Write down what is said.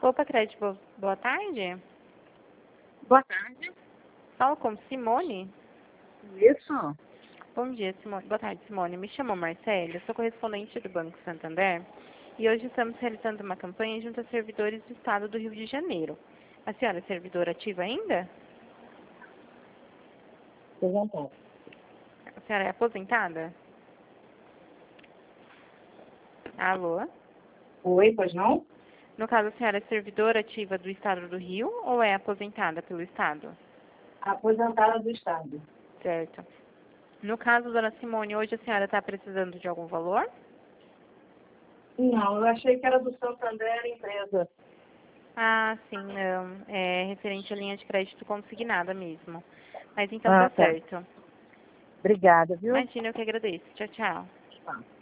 Copa Crédito, boa tarde. Boa tarde. Falo com Simone. Isso. Bom dia, Simone. Boa tarde, Simone. Me chamo Marcela, sou correspondente do Banco Santander e hoje estamos realizando uma campanha junto a servidores do Estado do Rio de Janeiro. A senhora é servidora ativa ainda? Aposentada. A senhora é aposentada? Alô? Oi, pois não? No caso, a senhora é servidora ativa do Estado do Rio ou é aposentada pelo Estado? Aposentada do Estado. Certo. No caso, dona Simone, hoje a senhora está precisando de algum valor? Não, eu achei que era do Santander empresa. Ah, sim, não. É referente à linha de crédito consignada mesmo. Mas então Ah, tá tá. certo. Obrigada, viu? Imagina, eu que agradeço. Tchau, tchau. Tá.